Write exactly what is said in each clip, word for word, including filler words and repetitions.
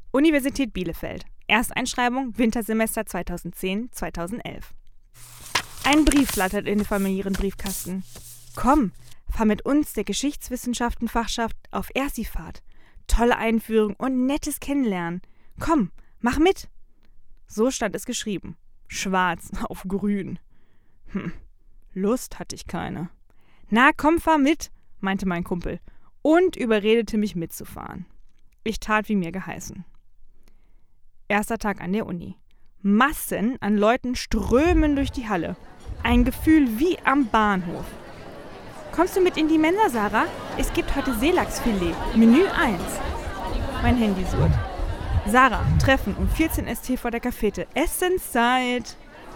Universität Bielefeld. Ersteinschreibung Wintersemester zweitausendzehn zweitausendelf. Ein Brief flattert in den familiären Briefkasten. Komm, fahr mit uns, der Geschichtswissenschaftenfachschaft, auf Ersifahrt. Tolle Einführung und nettes Kennenlernen. Komm, mach mit. So stand es geschrieben. Schwarz auf grün. Hm, Lust hatte ich keine. Na, komm, fahr mit, meinte mein Kumpel und überredete mich mitzufahren. Ich tat, wie mir geheißen. Erster Tag an der Uni. Massen an Leuten strömen durch die Halle. Ein Gefühl wie am Bahnhof. Kommst du mit in die Mensa, Sarah? Es gibt heute Seelachsfilet, Menü eins. Mein Handy surrt. Sarah, Treffen um vierzehn Uhr vor der Cafete. Essenszeit.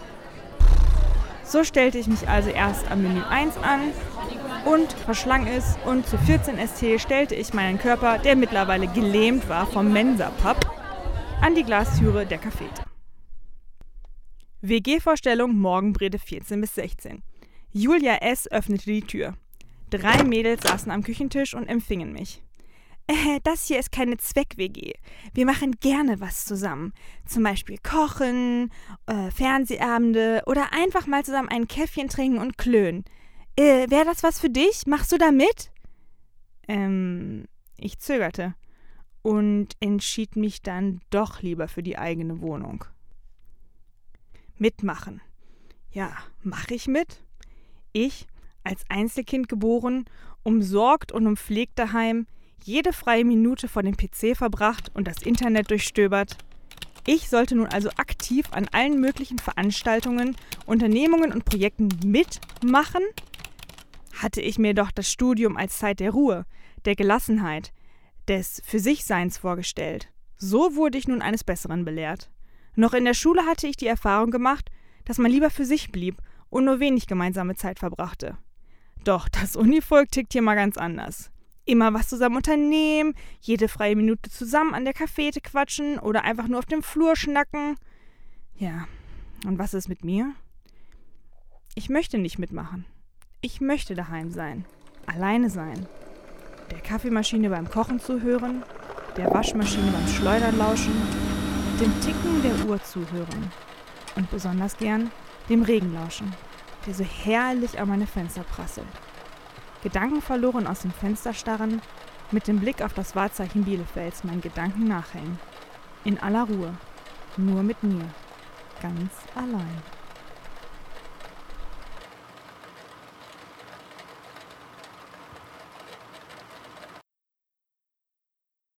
So stellte ich mich also erst am Menü eins an und verschlang es und zu vierzehn Uhr stellte ich meinen Körper, der mittlerweile gelähmt war vom Mensa-Pub, an die Glastüre der Cafete. W G-Vorstellung Morgenbrede vierzehn bis sechzehn. Julia S. öffnete die Tür. Drei Mädels saßen am Küchentisch und empfingen mich. Äh, das hier ist keine Zweck-W G. Wir machen gerne was zusammen. Zum Beispiel kochen, äh, Fernsehabende oder einfach mal zusammen ein Käffchen trinken und klönen. Äh, wäre das was für dich? Machst du da mit? Ähm, ich zögerte und entschied mich dann doch lieber für die eigene Wohnung. Mitmachen. Ja, mache ich mit? Ich, als Einzelkind geboren, umsorgt und umpflegt daheim, jede freie Minute vor dem P C verbracht und das Internet durchstöbert. Ich sollte nun also aktiv an allen möglichen Veranstaltungen, Unternehmungen und Projekten mitmachen? Hatte ich mir doch das Studium als Zeit der Ruhe, der Gelassenheit, des Für-sich-Seins vorgestellt. So wurde ich nun eines Besseren belehrt. Noch in der Schule hatte ich die Erfahrung gemacht, dass man lieber für sich blieb und nur wenig gemeinsame Zeit verbrachte. Doch das Univolk tickt hier mal ganz anders. Immer was zusammen unternehmen, jede freie Minute zusammen an der Cafete quatschen oder einfach nur auf dem Flur schnacken. Ja, und was ist mit mir? Ich möchte nicht mitmachen. Ich möchte daheim sein, alleine sein, der Kaffeemaschine beim Kochen zuhören, der Waschmaschine beim Schleudern lauschen, dem Ticken der Uhr zuhören und besonders gern dem Regen lauschen, der so herrlich an meine Fenster prasselt. Gedanken verloren aus dem Fenster starren, mit dem Blick auf das Wahrzeichen Bielefelds meinen Gedanken nachhängen. In aller Ruhe, nur mit mir, ganz allein.